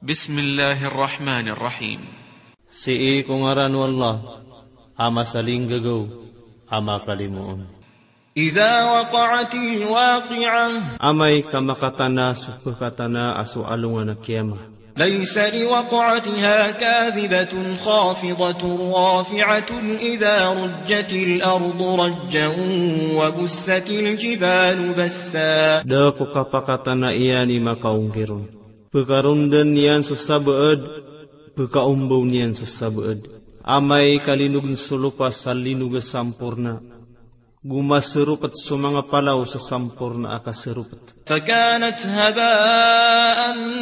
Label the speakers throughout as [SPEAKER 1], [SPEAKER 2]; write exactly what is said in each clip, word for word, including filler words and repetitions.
[SPEAKER 1] Bismillahirrahmanirrahim.
[SPEAKER 2] Si kung aran wallah, ama saling gagaw, ama kalimuon.
[SPEAKER 3] Idza waqa'atil waqi'ah.
[SPEAKER 2] Amay kamakatana supakatana asu alungan na kiyama.
[SPEAKER 3] ليس لوقعتها كاذبة خافضة رافعة إذا رجت الأرض رجا وبست الجبال بسا.
[SPEAKER 2] Dako kapakatana iyani makaungkirun. Pekarundan niyan susabeed, pekaumbaw niyan susabeed. Amay kalinugan sulupas salinuga sampurna. Gumaserupet sumanga palaw sa sampurna akaserupet.
[SPEAKER 3] فكانت هباء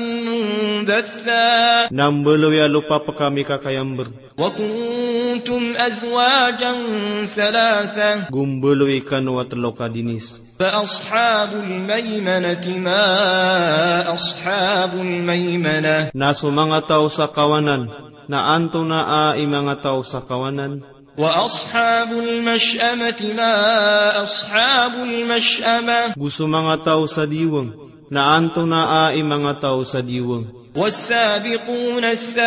[SPEAKER 3] منبثا.
[SPEAKER 2] Nambalaw ya lupa pa kami kakayamber.
[SPEAKER 3] وكنتم أزواجا ثلاثة.
[SPEAKER 2] Gumbalaw ikan watlo kadinis.
[SPEAKER 3] فأصحاب الميمنة ما أصحاب الميمنة.
[SPEAKER 2] Na sumanga tao sa kawanan, na anto na a mga tao sa kawanan.
[SPEAKER 3] وأصحاب المشأمة ما أصحاب المشأمة.
[SPEAKER 2] Gusto mga tao sa diwang, na anto na a mga tao sa diwang.
[SPEAKER 3] والسابقون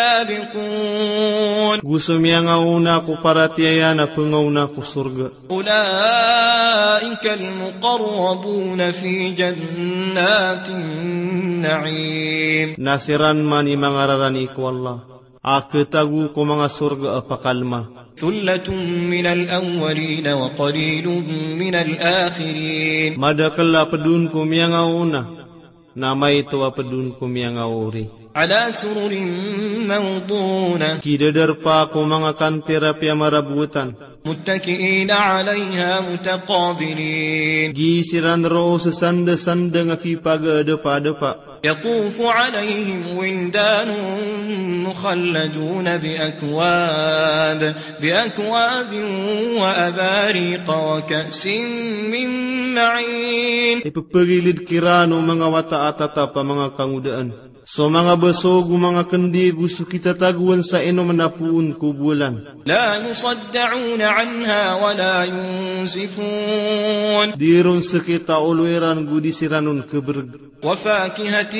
[SPEAKER 3] السابقون.
[SPEAKER 2] Gusto miya nga una ko paratiyaya na pangauna ko surga.
[SPEAKER 3] أولئك المقربون في جنات النعيم.
[SPEAKER 2] Nasiran man i mga rarani ko Allah. Akitagu ko mga surga apakalma.
[SPEAKER 3] ثلة من الأولين وقليل من الآخرين.
[SPEAKER 2] Madakala pedun ko miya nga una, na may tuwa pedun ko miya nga uri.
[SPEAKER 3] على سرر موضونة.
[SPEAKER 2] Kidadar pa ko mga kantira piya marabutan.
[SPEAKER 3] متكئين عليها متقابلين.
[SPEAKER 2] Gisiran ro sa sanda-sanda nga kipaga-adapa-adapa.
[SPEAKER 3] يطوف عليهم ولدان مخلدون بأكواب بأكواب وأباريق وكأس من معين.
[SPEAKER 2] Ipagpagilid kirano mga wata-atata pa mga kangudaan. So mga basogo mga kandi gusto kita taguan sa ino manapuun kubulan.
[SPEAKER 3] لا يصدعون عنها ولا ينزفون.
[SPEAKER 2] Diron sa kita uluiran gudisiranon keberg.
[SPEAKER 3] وفاكهة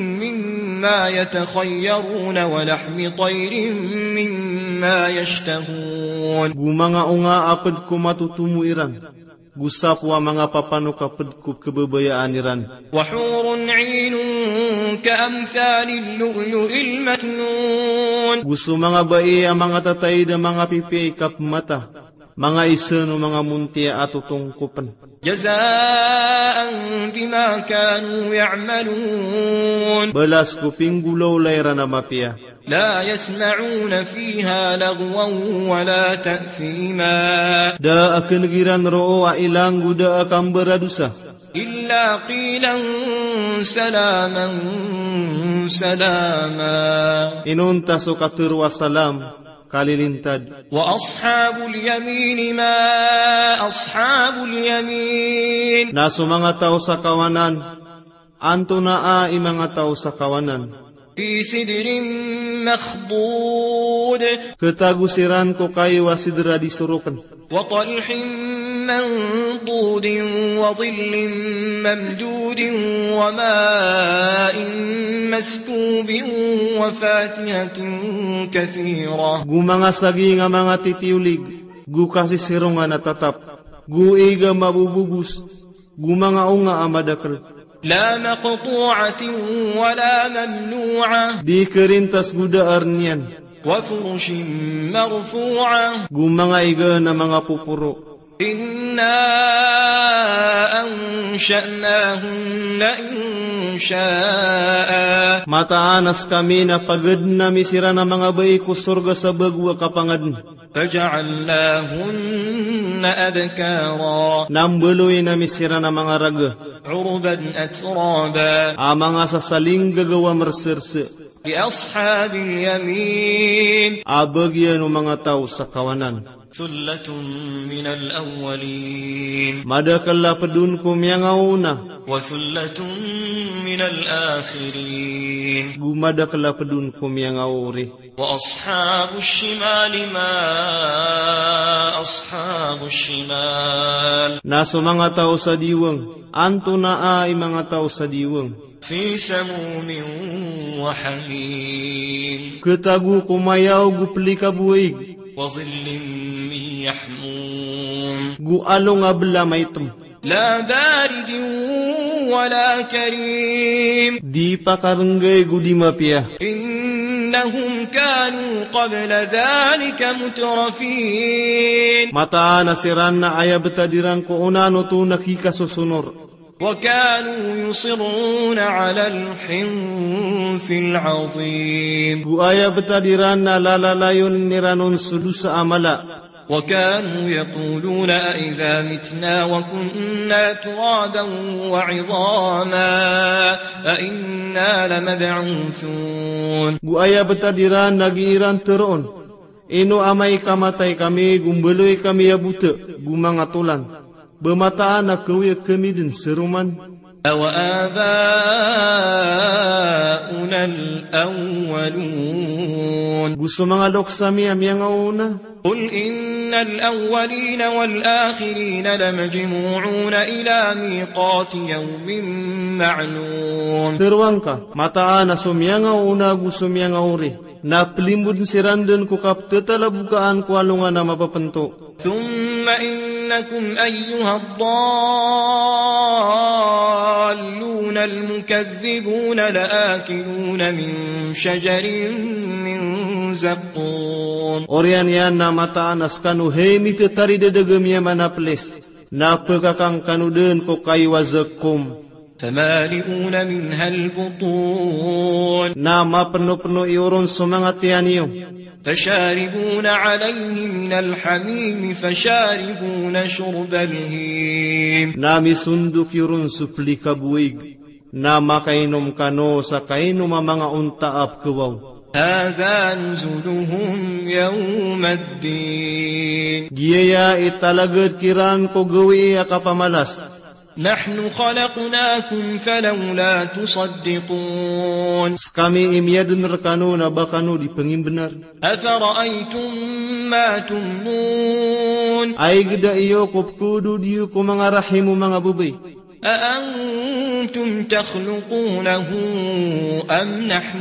[SPEAKER 3] مما يتخيرون ولحم طير مما يشتهون.
[SPEAKER 2] Gumanga unga apad ko matutumuiran. Gusapwa mga papano kapad ko kebabayaan iran.
[SPEAKER 3] وحور عين كأمثال اللؤلؤ المكنون.
[SPEAKER 2] Gusto mga bae ang mga tatay na mga pipi kap mata. Mga isano mga muntia at tutungkupan.
[SPEAKER 3] جزاء بما كانوا يعملون.
[SPEAKER 2] Balas ko pinggulaw layra na mapia.
[SPEAKER 3] لا يسمعون فيها لغوا ولا تأثيما.
[SPEAKER 2] Da akan giran roo a ilang guda akang beradusa.
[SPEAKER 3] إلا قيلا سلاما سلاما.
[SPEAKER 2] Inunta so katurwa salam kalilintad.
[SPEAKER 3] وأصحاب اليمين ما أصحاب اليمين.
[SPEAKER 2] Naso mga tao sa kawanan, anto na a mga tao sa kawanan.
[SPEAKER 3] في سدر مخضود.
[SPEAKER 2] Ketagusiran ko kayo wasidra disurukan.
[SPEAKER 3] وطلح منضود وظل ممدود وماء مسكوب وفاكهة كثيرة.
[SPEAKER 2] Gumanga sagi nga mga titiulig, gu kasi sirungan na tatap, gu iga mabububus, gumanga unga amadakal.
[SPEAKER 3] لا مقطوعة ولا ممنوعة.
[SPEAKER 2] Di kerintas guda arnian,
[SPEAKER 3] وفرش مرفوعة.
[SPEAKER 2] gumanga iga na mga pupuro.
[SPEAKER 3] إنا أنشأناهن إنشاء.
[SPEAKER 2] Mataanas kami na pagad na misira na mga bayi ko surga sa bagwa kapangad.
[SPEAKER 3] فجعلناهن أبكارا.
[SPEAKER 2] Nambuloy na misira na mga raga.
[SPEAKER 3] عربا أترابا.
[SPEAKER 2] Ang mga sasaling gagawa merserse.
[SPEAKER 3] لأصحاب اليمين.
[SPEAKER 2] Abagyan ng mga tao sa kawanan.
[SPEAKER 3] ثلة من الأولين.
[SPEAKER 2] Madakala padun ko miya nga una.
[SPEAKER 3] وثلة من الآخرين.
[SPEAKER 2] Gumadakala padun ko miya nga uri.
[SPEAKER 3] وأصحاب الشمال ما أصحاب الشمال.
[SPEAKER 2] Naso mga tao sa diwang, anto na ay mga tao sa diwang.
[SPEAKER 3] في سموم وحميم
[SPEAKER 2] Ketagu kumayaw gu pelika buig.
[SPEAKER 3] وظل من يحموم
[SPEAKER 2] Gu along abla maitem.
[SPEAKER 3] لا بارد ولا كريم
[SPEAKER 2] Di pakarenggay gu di mapia.
[SPEAKER 3] إنهم كانوا قبل ذلك مترفين
[SPEAKER 2] Mata nasiran na aya betadiran ko unano tu nakikasusunor.
[SPEAKER 3] وكانوا يصرون على الحنث العظيم
[SPEAKER 2] Gu aya betadiran na lalalayon niranon sudusa amala.
[SPEAKER 3] وكانوا يقولون أئذا متنا وكنا ترابا وعظاما أئنا لمبعوثون
[SPEAKER 2] Gu aya betadiran nagiiran teron. Ino amay kamatay kami gumbeloy kami abute gumangatulan. Bemataan na kawiya kami din seruman.
[SPEAKER 3] أوآباؤنا الأولون
[SPEAKER 2] Gusto mga loksami amiyang una.
[SPEAKER 3] قل إن الأولين والآخرين لمجموعون إلى ميقات يوم معلوم
[SPEAKER 2] Terwang ka, mataan na sumiyang una gusto miyang uri. Na pelimbun sirandan ko kap tetala bukaan ko alungan na mapapento.
[SPEAKER 3] ثم إنكم أيها الضالون المكذبون لآكلون من شجر من زقوم
[SPEAKER 2] Orian yan na mataan as kanu hemi tetari dedegem yaman na ples. Na pekakang kanu den ko kaywazakum.
[SPEAKER 3] فمالئون منها البطون
[SPEAKER 2] Na mapenuh-penuh iuron sumangat yan iyo.
[SPEAKER 3] فشاربون عليه من الحميم فشاربون شرب الهيم
[SPEAKER 2] Na misunduk iuron suplika buig. Na makainom kano sa kainom ang mga untaap kawaw.
[SPEAKER 3] هذا نزلهم يوم الدين
[SPEAKER 2] Giyaya italagad kiran ko gawi akapamalas.
[SPEAKER 3] نحن خلقناكم فلولا تصدقون
[SPEAKER 2] Kami imyadun rekano na bakano di pengimbenar.
[SPEAKER 3] أفرأيتم ما تمنون
[SPEAKER 2] Ay geda iyo kupkudu diyo ko mga rahimu mga bubay.
[SPEAKER 3] أأنتم تخلقونه أم نحن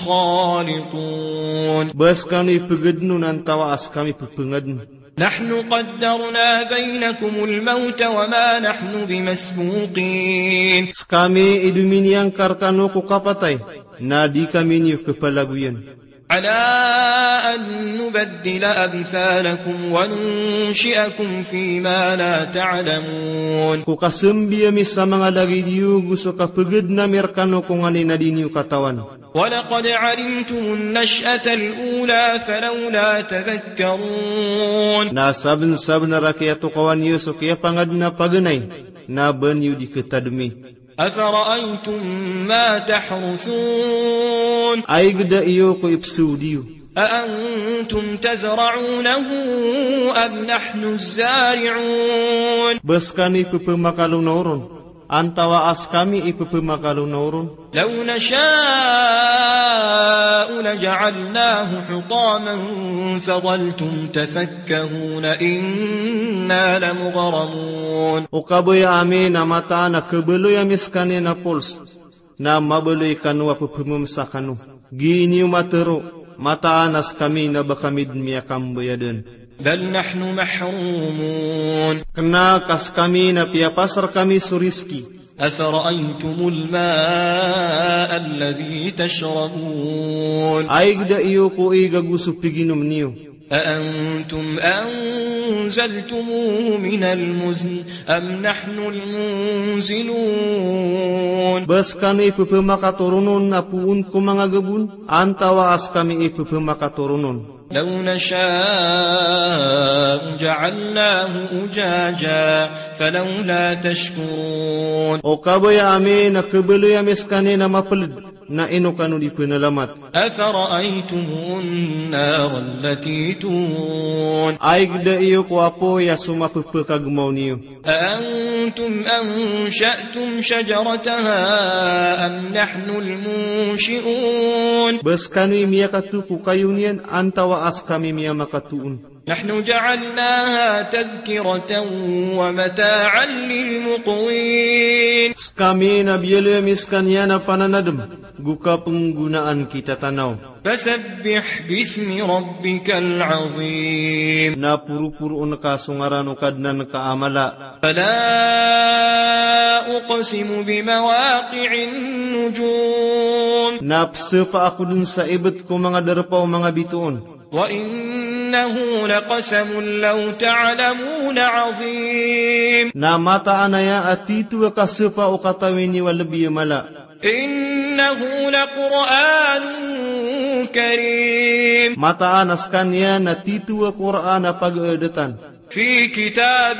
[SPEAKER 3] الخالقون
[SPEAKER 2] Bas kami pagedno ng tawaas kami pagpangadno.
[SPEAKER 3] نحن قدرنا بينكم الموت وما نحن بمسبوقين
[SPEAKER 2] Kami iduminiang karkano ko kapatay. Na di kami niyo kapalaguyan.
[SPEAKER 3] على أن نبدل أمثالكم وننشئكم فيما لا تعلمون
[SPEAKER 2] Ko kasembi mi sa mga lagi diyo gusto ka paged na merkano kung ani na din niyo katawan.
[SPEAKER 3] ولقد علمتم النشأة الأولى فلولا تذكرون
[SPEAKER 2] Na saben-saben na rakyat o kawan niyo so kaya pangad na paganay. Na banyo di ketadmi.
[SPEAKER 3] أفرأيتم ما تحرثون
[SPEAKER 2] Ay geda iyo ko ipsu diyo.
[SPEAKER 3] أأنتم تزرعونه أم نحن الزارعون
[SPEAKER 2] Bas kami pupemakalunoron. Antawaas kami ipupemakalunoron.
[SPEAKER 3] لو نشاء لجعلناه حطاما فظلتم تفكهون إنا لمغرمون
[SPEAKER 2] O kaboy amin na mata na kabeloy amis kani na puls. Na mabeloy kanu apupemumsa kanu. Gini matero. Mataanas kami na bakamid miya kambayadan.
[SPEAKER 3] بل نحن محرومون
[SPEAKER 2] Kena kas kami na piyapasar kami suriski.
[SPEAKER 3] أفرأيتم الماء الذي تشربون
[SPEAKER 2] Ay gda iyo ko igaguso piginom niyo.
[SPEAKER 3] أأنتم أنزلتموه من المزن أم نحن المنزلون
[SPEAKER 2] Bas kami ipupemakaturunun na puun ko mga gabun. Antawaas kami ipupemakaturunun.
[SPEAKER 3] لو نشاء جعلناه أجاجا فلولا تشكرون
[SPEAKER 2] O kaboy amin na kabeloy amis kani na mapalid. Na ino kanu di penalamat.
[SPEAKER 3] أفرأيتم النار التي تورون
[SPEAKER 2] Ay gda iyo ko apo ya sumapupekagmaw niyo.
[SPEAKER 3] أأنتم أنشأتم شجرتها أم نحن المنشئون
[SPEAKER 2] Bas kanu miya katuku kayo niyan, antawaas kami miya makatuun.
[SPEAKER 3] نحن جعلناها تذكرة ومتاعا للمقوين.
[SPEAKER 2] Kami na bielemiskan yan na pananadam, guka penggunaan kita tanaw.
[SPEAKER 3] فسبح باسم ربك العظيم.
[SPEAKER 2] Na puru-puru ka sungaran kadnan ka amala.
[SPEAKER 3] فلا أقسم بمواقع النجوم.
[SPEAKER 2] Napsefa ako dun sa ibet ko mga darpaw mga bituon.
[SPEAKER 3] وإنه لقسم لو تعلمون عظيم.
[SPEAKER 2] Na mataan ya atitu ka sefa o katawini walabi mala.
[SPEAKER 3] إنه لقرآن كريم.
[SPEAKER 2] Mataan askan ya natitu Quran pag-edatan.
[SPEAKER 3] في كتاب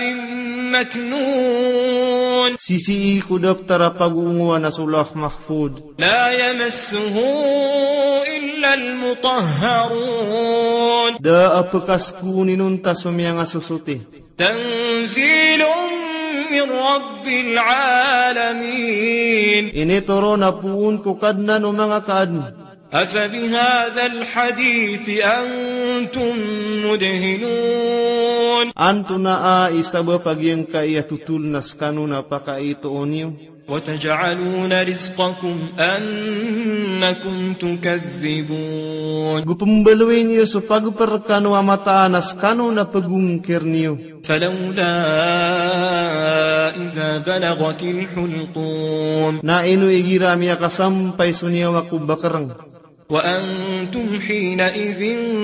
[SPEAKER 3] مكنون.
[SPEAKER 2] Sisi ko daptara pag-uunguan na sulah mahfud.
[SPEAKER 3] لا يمسه إلا المطهرون.
[SPEAKER 2] Da apekas kuninun tasumiyang asusuti.
[SPEAKER 3] تنزيل من رب العالمين.
[SPEAKER 2] Ini toro na puun ko kadna no mga kaadn.
[SPEAKER 3] أفبهذا الحديث أنتم مدهنون.
[SPEAKER 2] Anto na a isaba pagyang kaya tutul nas kanuna pakaitoon niyo.
[SPEAKER 3] وتجعلون رزقكم أنكم تكذبون.
[SPEAKER 2] Gupumbaluin niyo sa pagperkano mataan nas kanuna pagungkir niyo.
[SPEAKER 3] فلولا إذا بلغت الحلقوم.
[SPEAKER 2] Na ino igirami akasampay suniya wakubakarang.
[SPEAKER 3] وأنتم حينئذ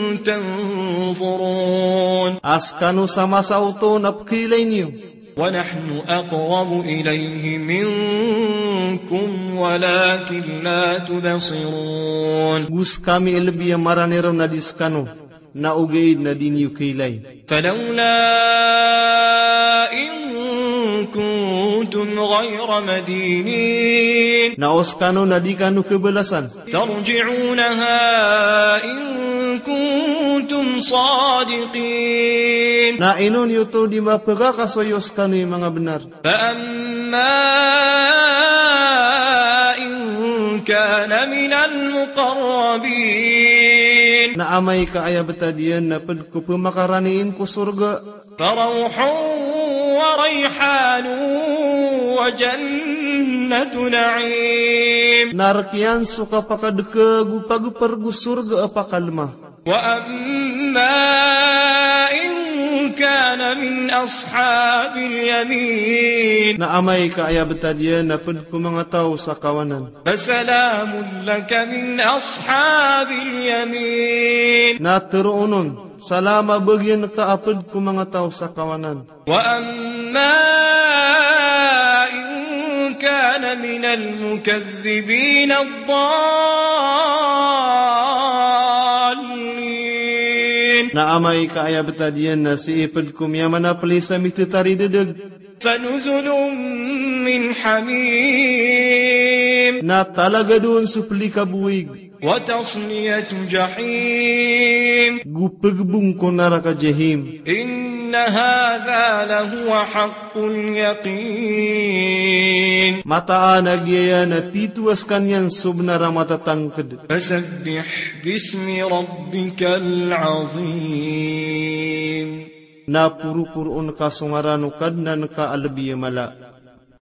[SPEAKER 3] تنظرون.
[SPEAKER 2] Askano sama sa auto na pkilay niyo.
[SPEAKER 3] ونحن أقرب إليه منكم ولكن لا تبصرون.
[SPEAKER 2] Gus kami ilbi maranero na diskano na ugaid na diniyo kilay.
[SPEAKER 3] فلولا إن كنتم غير مدينين.
[SPEAKER 2] Naoskano na di kanu kebelasan.
[SPEAKER 3] ترجعونها إن كنتم صادقين.
[SPEAKER 2] Na inon yuto di mapagkakasoyos kanu yung mga benar.
[SPEAKER 3] فأما إن كان من المقربين.
[SPEAKER 2] Na amay kaaya betadian na padko pumakaraniin ko surga.
[SPEAKER 3] فروح وريحان وجنة نعيم.
[SPEAKER 2] Narkian suka pakadeke gupag-pergu surga apakalma.
[SPEAKER 3] وأما إن كان من أصحاب اليمين.
[SPEAKER 2] Na amay kaaya betadian na padko mga tao sa kawanan.
[SPEAKER 3] فسلام لك من أصحاب اليمين.
[SPEAKER 2] Na teruunon salama bagyan ka apad ko mga tao sa kawanan.
[SPEAKER 3] وأما إن كان من المكذبين الضالين.
[SPEAKER 2] Na amay kaaya betadian na si ipad ko miya manapali sa mitutari dedag.
[SPEAKER 3] فنزل من حميم.
[SPEAKER 2] Na talaga doon supli kabuig.
[SPEAKER 3] وتصلية جحيم.
[SPEAKER 2] Gupagbung ko naraka jahim.
[SPEAKER 3] إن هذا لهو حق اليقين.
[SPEAKER 2] Mataan agyaya na tituas kanyan subnara matatangkad.
[SPEAKER 3] فسبح باسم ربك العظيم.
[SPEAKER 2] Na puru-puruon ka sungarano kadnan ka albiya mala.